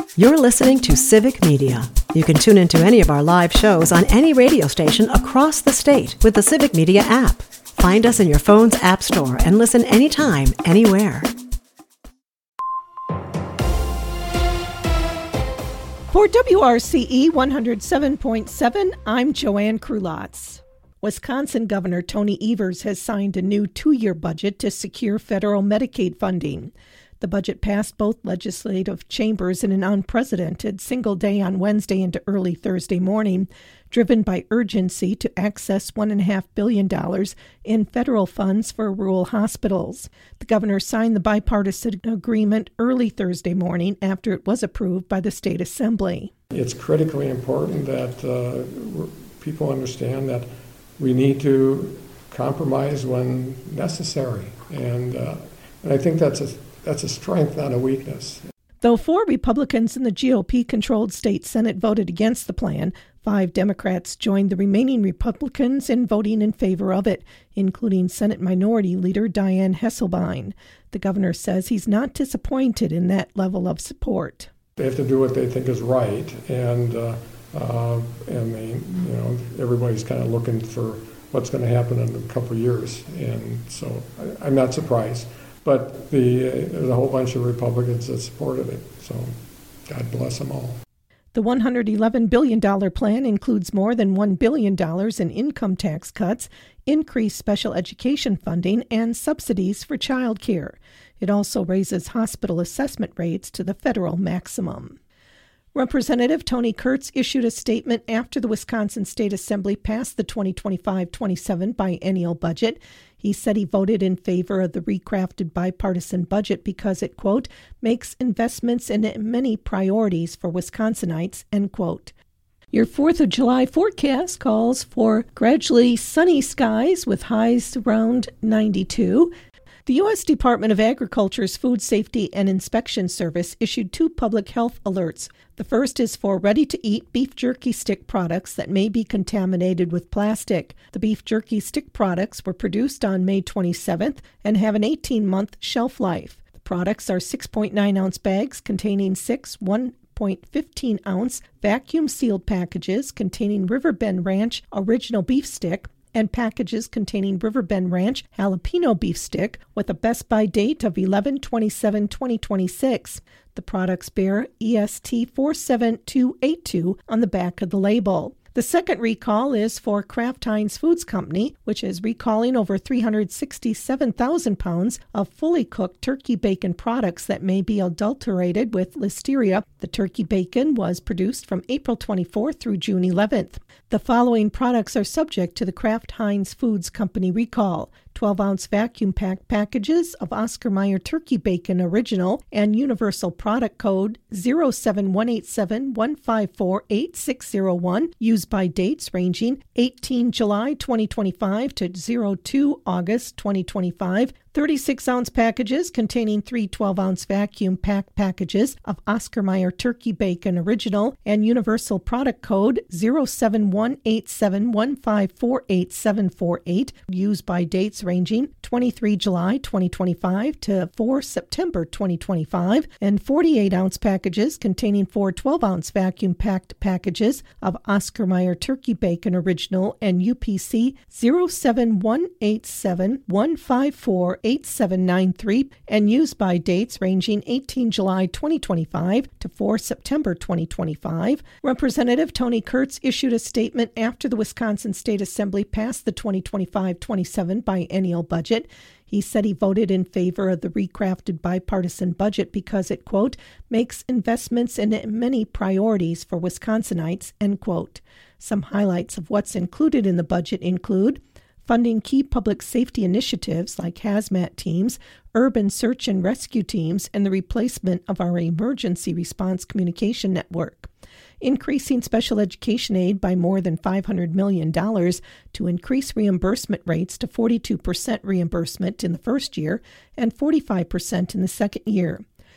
You're listening to Civic Media. You can tune into any of our live shows on any radio station across the state with the Civic Media app. Find us in your phone's app store and listen anytime, anywhere. For WRCE 107.7, I'm Joanne Krulotz. Wisconsin Governor Tony Evers has signed a new 2-year budget to secure federal Medicaid funding. The budget passed both legislative chambers in an unprecedented single day on Wednesday into early Thursday morning, driven by urgency to access $1.5 billion in federal funds for rural hospitals. The governor signed the bipartisan agreement early Thursday morning after it was approved by the state assembly. It's critically important that people understand that we need to compromise when necessary, and I think that's a strength, not a weakness. Though 4 Republicans in the GOP-controlled state Senate voted against the plan, 5 Democrats joined the remaining Republicans in voting in favor of it, including Senate Minority Leader Dianne Hesselbein. The governor says he's not disappointed in that level of support. They have to do what they think is right, and everybody's kind of looking for what's going to happen in a couple of years, and so I'm not surprised. But there's a whole bunch of Republicans that supported it, so God bless them all. The $111 billion plan includes more than $1 billion in income tax cuts, increased special education funding, and subsidies for child care. It also raises hospital assessment rates to the federal maximum. Representative Tony Kurtz issued a statement after the Wisconsin State Assembly passed the 2025-27 biennial budget. He said he voted in favor of the recrafted bipartisan budget because it, quote, makes investments in many priorities for Wisconsinites, end quote. Your 4th of July forecast calls for gradually sunny skies with highs around 92. The U.S. Department of Agriculture's Food Safety and Inspection Service issued 2 public health alerts. The first is for ready-to-eat beef jerky stick products that may be contaminated with plastic. The beef jerky stick products were produced on May 27th and have an 18-month shelf life. The products are 6.9-ounce bags containing 6 1.15-ounce vacuum-sealed packages containing Riverbend Ranch Original Beef Stick, and packages containing Riverbend Ranch Jalapeno Beef Stick with a Best By date of 11/27/2026. The products bear EST 47282 on the back of the label. The second recall is for Kraft Heinz Foods Company, which is recalling over 367,000 pounds of fully cooked turkey bacon products that may be adulterated with listeria. The turkey bacon was produced from April 24th through June 11th. The following products are subject to the Kraft Heinz Foods Company recall: 12-ounce vacuum pack packages of Oscar Mayer Turkey Bacon Original and Universal Product Code 0718715486001, used by dates ranging 18 July 2025 to 02 August 2025. 36-ounce packages containing 3 12-ounce vacuum pack packages of Oscar Mayer Turkey Bacon Original and Universal Product Code 07187154848, used by dates ranging 23 July 2025 to 4 September 2025, and 48-ounce packages containing 4 12-ounce vacuum packed packages of Oscar Mayer Turkey Bacon Original and UPC 0718715488793, and used by dates ranging 18 July 2025 to 4 September 2025. Representative Tony Kurtz issued a statement after the Wisconsin State Assembly passed the 2025-27 biennial budget. He said he voted in favor of the recrafted bipartisan budget because it, quote, makes investments in many priorities for Wisconsinites, end quote. Some highlights of what's included in the budget include funding key public safety initiatives like hazmat teams, urban search and rescue teams, and the replacement of our emergency response communication network. Increasing special education aid by more than $500 million to increase reimbursement rates to 42% reimbursement in the first year and 45% in the second year.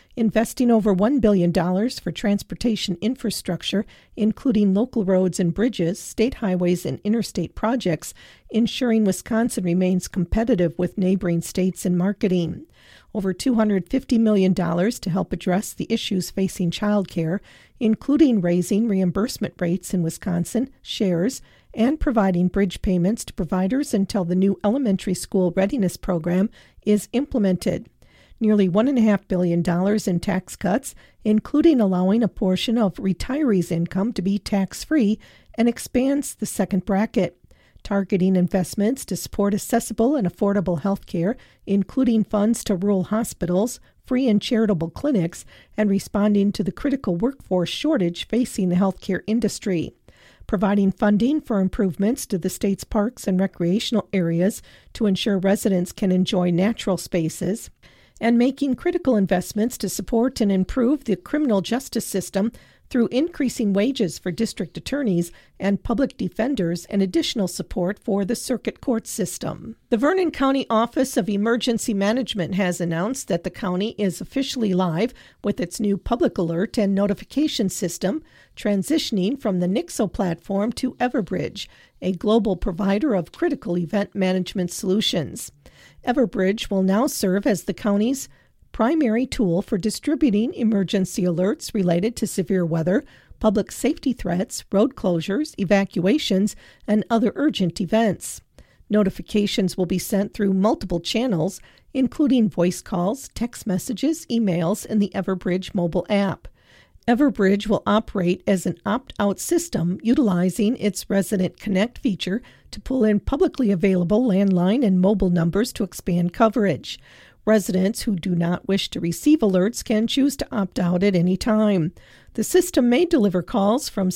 investing over $1 billion for transportation infrastructure, including local roads and bridges, state highways, and interstate projects, ensuring Wisconsin remains competitive with neighboring states in marketing. Over $250 million to help address the issues facing childcare, including raising reimbursement rates in Wisconsin, shares, and providing bridge payments to providers until the new elementary school readiness program is implemented. Nearly $1.5 billion in tax cuts, including allowing a portion of retirees' income to be tax-free, and expands the second bracket. Targeting investments to support accessible and affordable health care, including funds to rural hospitals, free and charitable clinics, and responding to the critical workforce shortage facing the healthcare industry. Providing funding for improvements to the state's parks and recreational areas to ensure residents can enjoy natural spaces, and making critical investments to support and improve the criminal justice system through increasing wages for district attorneys and public defenders and additional support for the circuit court system. The Vernon County Office of Emergency Management has announced that the county is officially live with its new public alert and notification system, transitioning from the Nixo platform to Everbridge, a global provider of critical event management solutions. Everbridge will now serve as the county's primary tool for distributing emergency alerts related to severe weather, public safety threats, road closures, evacuations, and other urgent events. Notifications will be sent through multiple channels, including voice calls, text messages, emails, and the Everbridge mobile app. Everbridge will operate as an opt-out system utilizing its Resident Connect feature to pull in publicly available landline and mobile numbers to expand coverage. Residents who do not wish to receive alerts can choose to opt out at any time. The system may deliver calls from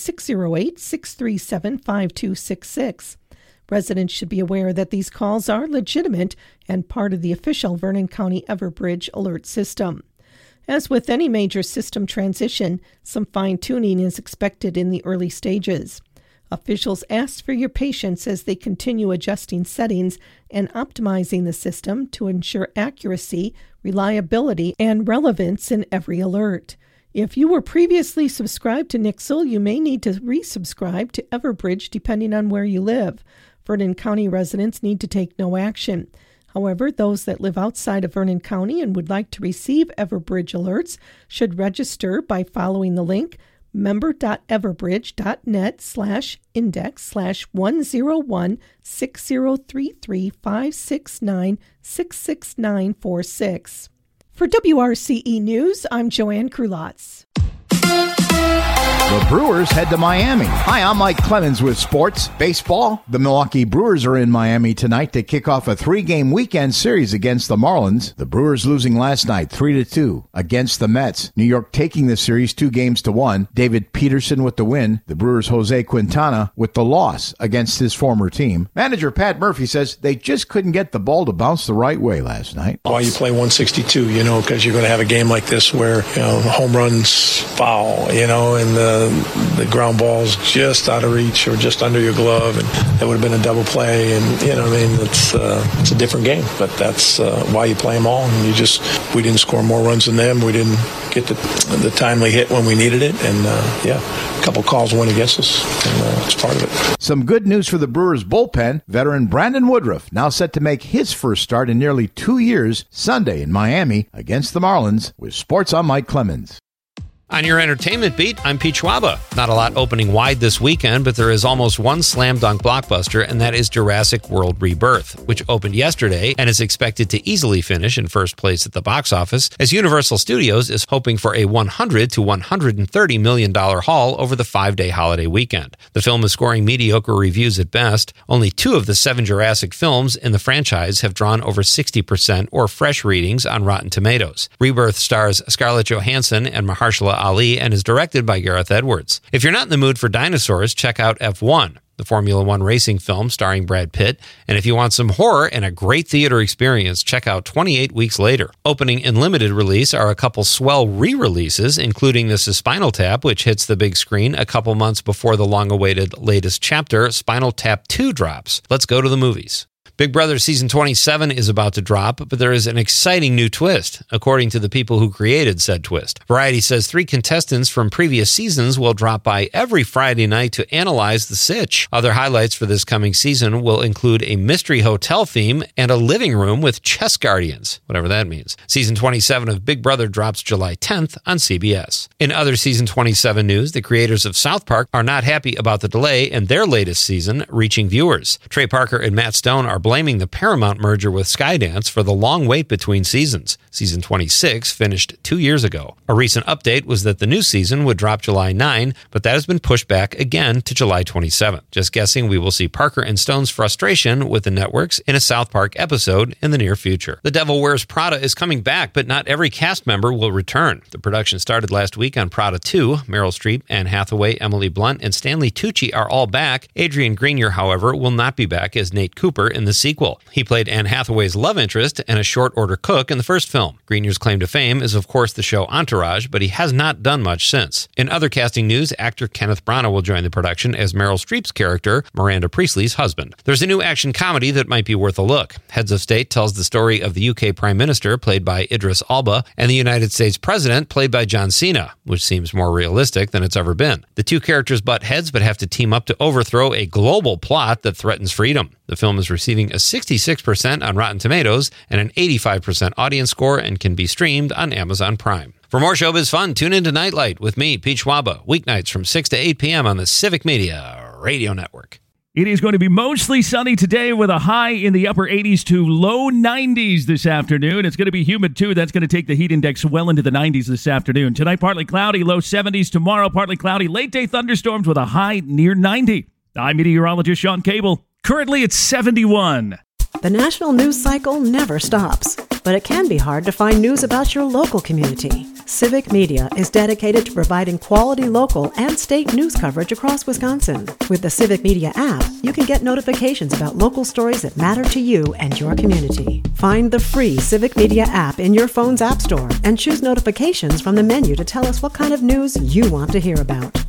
608-637-5266. Residents should be aware that these calls are legitimate and part of the official Vernon County Everbridge alert system. As with any major system transition, some fine-tuning is expected in the early stages. Officials ask for your patience as they continue adjusting settings and optimizing the system to ensure accuracy, reliability, and relevance in every alert. If you were previously subscribed to Nixle, you may need to resubscribe to Everbridge depending on where you live. Vernon County residents need to take no action. However, those that live outside of Vernon County and would like to receive Everbridge alerts should register by following the link member.everbridge.net/index/10335696696646. For WRCE News, I'm Joanne Krulotz. The Brewers head to Miami. Hi, I'm Mike Clemens with sports. Baseball. The Milwaukee Brewers are in Miami tonight to kick off a 3-game weekend series against the Marlins. The Brewers losing last night 3-2 against the Mets. New York taking the series 2-1. David Peterson with the win. The Brewers' Jose Quintana with the loss against his former team. Manager Pat Murphy says they just couldn't get the ball to bounce the right way last night. Why you play 162, because you're going to have a game like this where, home runs foul, and the ground ball's just out of reach or just under your glove, and that would have been a double play, and it's a different game, but that's why you play them all. And we didn't score more runs than them. We didn't get the timely hit when we needed it, and a couple calls went against us, and it's part of it. Some good news for the Brewers bullpen. Veteran Brandon Woodruff now set to make his first start in nearly 2 years Sunday in Miami against the Marlins. With sports, I'm Mike Clemens. On your entertainment beat, I'm Pete Schwaba. Not a lot opening wide this weekend, but there is almost one slam dunk blockbuster, and that is Jurassic World Rebirth, which opened yesterday and is expected to easily finish in first place at the box office, as Universal Studios is hoping for a $100 to $130 million haul over the 5-day holiday weekend. The film is scoring mediocre reviews at best. Only 2 of the 7 Jurassic films in the franchise have drawn over 60% or fresh readings on Rotten Tomatoes. Rebirth stars Scarlett Johansson and Mahershala Ali and is directed by Gareth Edwards. If you're not in the mood for dinosaurs, check out F1, the Formula One racing film starring Brad Pitt. And if you want some horror and a great theater experience, check out 28 Weeks Later. Opening in limited release are a couple swell re-releases, including This is Spinal Tap, which hits the big screen a couple months before the long-awaited latest chapter, Spinal Tap 2, drops. Let's go to the movies. Big Brother Season 27 is about to drop, but there is an exciting new twist, according to the people who created said twist. Variety says 3 contestants from previous seasons will drop by every Friday night to analyze the sitch. Other highlights for this coming season will include a mystery hotel theme and a living room with chess guardians, whatever that means. Season 27 of Big Brother drops July 10th on CBS. In other Season 27 news, the creators of South Park are not happy about the delay in their latest season reaching viewers. Trey Parker and Matt Stone are blaming the Paramount merger with Skydance for the long wait between seasons. Season 26 finished 2 years ago. A recent update was that the new season would drop July 9, but that has been pushed back again to July 27. Just guessing we will see Parker and Stone's frustration with the networks in a South Park episode in the near future. The Devil Wears Prada is coming back, but not every cast member will return. The production started last week on Prada 2. Meryl Streep, Anne Hathaway, Emily Blunt, and Stanley Tucci are all back. Adrian Grenier, however, will not be back as Nate Cooper in the sequel. He played Anne Hathaway's love interest and a short order cook in the first film. Grenier's claim to fame is, of course, the show Entourage, but he has not done much since. In other casting news, actor Kenneth Branagh will join the production as Meryl Streep's character, Miranda Priestley's husband. There's a new action comedy that might be worth a look. Heads of State tells the story of the UK Prime Minister, played by Idris Elba, and the United States President, played by John Cena, which seems more realistic than it's ever been. The two characters butt heads but have to team up to overthrow a global plot that threatens freedom. The film is receiving a 66% on Rotten Tomatoes and an 85% audience score and can be streamed on Amazon Prime. For more showbiz fun, tune into Nightlight with me, Pete Schwaba, weeknights from 6 to 8 p.m. on the Civic Media Radio Network. It is going to be mostly sunny today with a high in the upper 80s to low 90s this afternoon. It's going to be humid, too. That's going to take the heat index well into the 90s this afternoon. Tonight, partly cloudy, low 70s. Tomorrow, partly cloudy, late-day thunderstorms with a high near 90. I'm meteorologist Sean Cable. Currently, it's 71. The national news cycle never stops, but it can be hard to find news about your local community. Civic Media is dedicated to providing quality local and state news coverage across Wisconsin. With the Civic Media app, you can get notifications about local stories that matter to you and your community. Find the free Civic Media app in your phone's app store and choose notifications from the menu to tell us what kind of news you want to hear about.